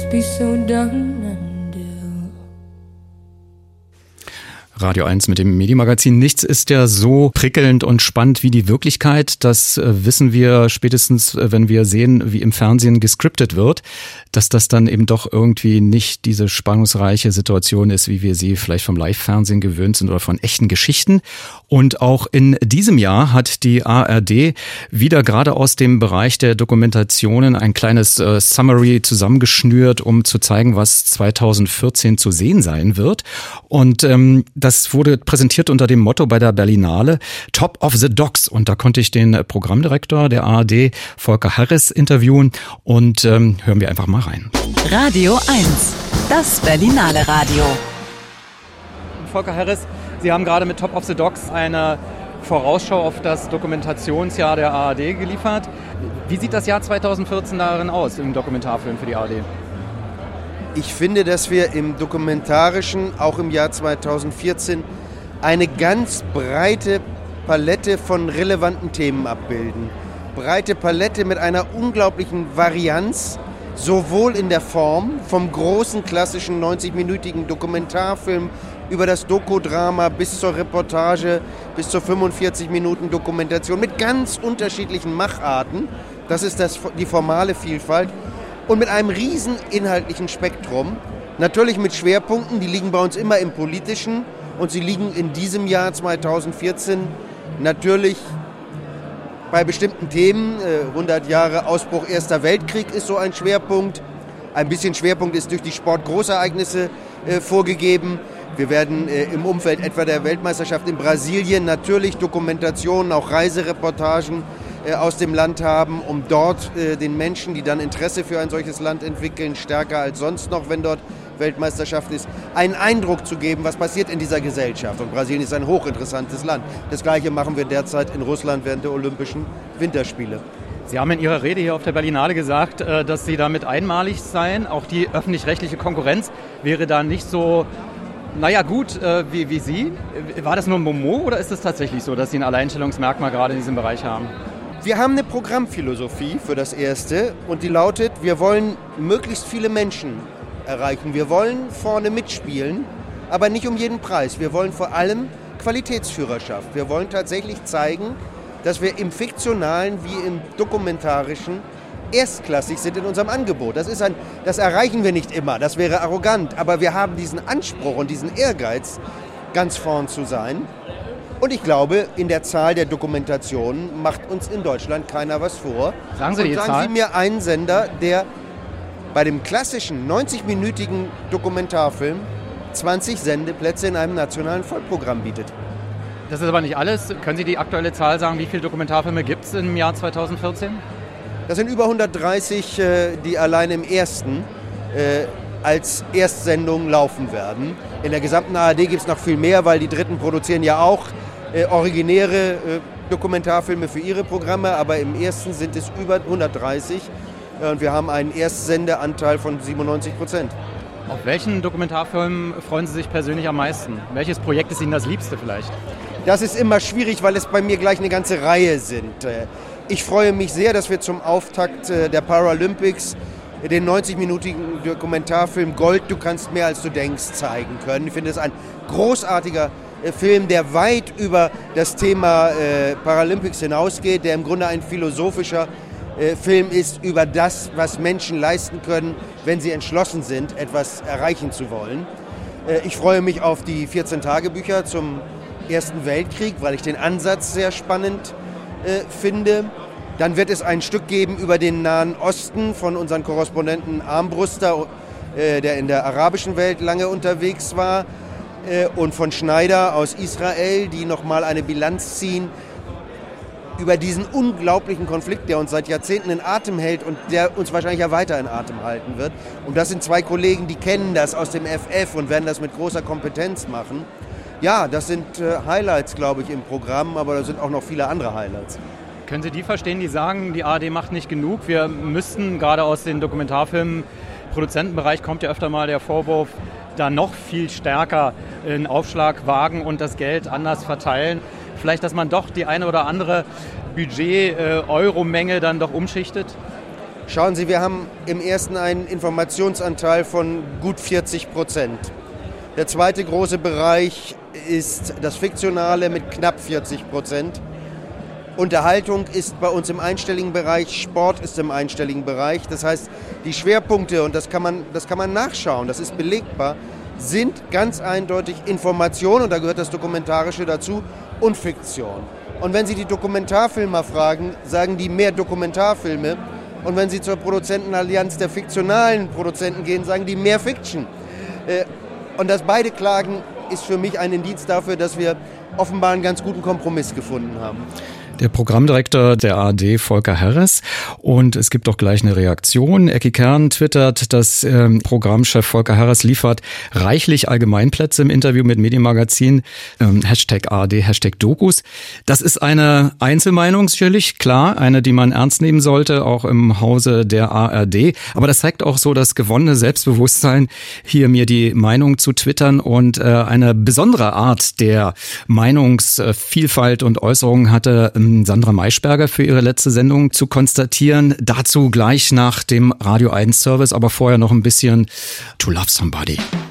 be so done and Radio 1 mit dem Medienmagazin. Nichts ist ja so prickelnd und spannend wie die Wirklichkeit. Das wissen wir spätestens, wenn wir sehen, wie im Fernsehen gescriptet wird, dass das dann eben doch irgendwie nicht diese spannungsreiche Situation ist, wie wir sie vielleicht vom Live-Fernsehen gewöhnt sind oder von echten Geschichten. Und auch in diesem Jahr hat die ARD wieder gerade aus dem Bereich der Dokumentationen ein kleines Summary zusammengeschnürt, um zu zeigen, was 2014 zu sehen sein wird. Und das wurde präsentiert unter dem Motto bei der Berlinale Top of the Docs. Und da konnte ich den Programmdirektor der ARD, Volker Harris, interviewen. Und hören wir einfach mal rein. Radio 1, das Berlinale Radio. Volker Harris, Sie haben gerade mit Top of the Docs eine Vorausschau auf das Dokumentationsjahr der ARD geliefert. Wie sieht das Jahr 2014 darin aus, im Dokumentarfilm für die ARD? Ich finde, dass wir im Dokumentarischen, auch im Jahr 2014, eine ganz breite Palette von relevanten Themen abbilden. Breite Palette mit einer unglaublichen Varianz, sowohl in der Form, vom großen klassischen 90-minütigen Dokumentarfilm über das Dokudrama bis zur Reportage, bis zur 45-Minuten-Dokumentation mit ganz unterschiedlichen Macharten. Das ist die formale Vielfalt. Und mit einem riesen inhaltlichen Spektrum, natürlich mit Schwerpunkten, die liegen bei uns immer im Politischen und sie liegen in diesem Jahr 2014 natürlich bei bestimmten Themen. 100 Jahre Ausbruch Erster Weltkrieg ist so ein Schwerpunkt. Ein bisschen Schwerpunkt ist durch die Sportgroßereignisse vorgegeben. Wir werden im Umfeld etwa der Weltmeisterschaft in Brasilien natürlich Dokumentationen, auch Reisereportagen aus dem Land haben, um dort den Menschen, die dann Interesse für ein solches Land entwickeln, stärker als sonst noch, wenn dort Weltmeisterschaft ist, einen Eindruck zu geben, was passiert in dieser Gesellschaft. Und Brasilien ist ein hochinteressantes Land. Das Gleiche machen wir derzeit in Russland während der Olympischen Winterspiele. Sie haben in Ihrer Rede hier auf der Berlinale gesagt, dass Sie damit einmalig seien. Auch die öffentlich-rechtliche Konkurrenz wäre da nicht so, gut wie Sie. War das nur ein Momo oder ist es tatsächlich so, dass Sie ein Alleinstellungsmerkmal gerade in diesem Bereich haben? Wir haben eine Programmphilosophie für das Erste und die lautet, wir wollen möglichst viele Menschen erreichen. Wir wollen vorne mitspielen, aber nicht um jeden Preis. Wir wollen vor allem Qualitätsführerschaft. Wir wollen tatsächlich zeigen, dass wir im Fiktionalen wie im Dokumentarischen erstklassig sind in unserem Angebot. Das erreichen wir nicht immer, das wäre arrogant, aber wir haben diesen Anspruch und diesen Ehrgeiz, ganz vorn zu sein. Und ich glaube, in der Zahl der Dokumentationen macht uns in Deutschland keiner was vor. Sagen Sie die Zahl? Sagen Sie mir einen Sender, der bei dem klassischen 90-minütigen Dokumentarfilm 20 Sendeplätze in einem nationalen Vollprogramm bietet. Das ist aber nicht alles. Können Sie die aktuelle Zahl sagen, wie viele Dokumentarfilme gibt es im Jahr 2014? Das sind über 130, die allein im ersten als Erstsendung laufen werden. In der gesamten ARD gibt es noch viel mehr, weil die Dritten produzieren ja auch originäre Dokumentarfilme für ihre Programme, aber im ersten sind es über 130 und wir haben einen Erstsendeanteil von 97%. Auf welchen Dokumentarfilm freuen Sie sich persönlich am meisten? Welches Projekt ist Ihnen das Liebste vielleicht? Das ist immer schwierig, weil es bei mir gleich eine ganze Reihe sind. Ich freue mich sehr, dass wir zum Auftakt der Paralympics den 90-minütigen Dokumentarfilm Gold, du kannst mehr als du denkst, zeigen können. Ich finde es ein großartiger Film, der weit über das Thema Paralympics hinausgeht, der im Grunde ein philosophischer Film ist über das, was Menschen leisten können, wenn sie entschlossen sind, etwas erreichen zu wollen. Ich freue mich auf die 14-Tage-Bücher zum Ersten Weltkrieg, weil ich den Ansatz sehr spannend finde. Dann wird es ein Stück geben über den Nahen Osten von unseren Korrespondenten Armbruster, der in der arabischen Welt lange unterwegs war, und von Schneider aus Israel, die nochmal eine Bilanz ziehen über diesen unglaublichen Konflikt, der uns seit Jahrzehnten in Atem hält und der uns wahrscheinlich ja weiter in Atem halten wird. Und das sind zwei Kollegen, die kennen das aus dem FF und werden das mit großer Kompetenz machen. Ja, das sind Highlights, glaube ich, im Programm, aber da sind auch noch viele andere Highlights. Können Sie die verstehen, die sagen, die ARD macht nicht genug? Wir müssten, gerade aus den Dokumentarfilmen, Produzentenbereich kommt ja öfter mal der Vorwurf, da noch viel stärker einen Aufschlag wagen und das Geld anders verteilen. Vielleicht, dass man doch die eine oder andere Budget-Euro-Menge dann doch umschichtet? Schauen Sie, wir haben im ersten einen Informationsanteil von gut 40%. Der zweite große Bereich ist das Fiktionale mit knapp 40%. Unterhaltung ist bei uns im einstelligen Bereich, Sport ist im einstelligen Bereich. Das heißt, die Schwerpunkte, und das kann man nachschauen, das ist belegbar, sind ganz eindeutig Information, und da gehört das Dokumentarische dazu, und Fiktion. Und wenn Sie die Dokumentarfilmer fragen, sagen die mehr Dokumentarfilme. Und wenn Sie zur Produzentenallianz der fiktionalen Produzenten gehen, sagen die mehr Fiction. Und dass beide klagen, ist für mich ein Indiz dafür, dass wir offenbar einen ganz guten Kompromiss gefunden haben. Der Programmdirektor der ARD, Volker Harres. Und es gibt auch gleich eine Reaktion. Ecki Kern twittert, dass Programmchef Volker Harres liefert reichlich Allgemeinplätze im Interview mit Medienmagazin. Hashtag ARD, Hashtag Dokus. Das ist eine Einzelmeinung, sicherlich, klar. Eine, die man ernst nehmen sollte, auch im Hause der ARD. Aber das zeigt auch so das gewonnene Selbstbewusstsein, hier mir die Meinung zu twittern. Und eine besondere Art der Meinungsvielfalt und Äußerung hatte Sandra Maischberger für ihre letzte Sendung zu konstatieren. Dazu gleich nach dem Radio 1 Service, aber vorher noch ein bisschen To Love Somebody.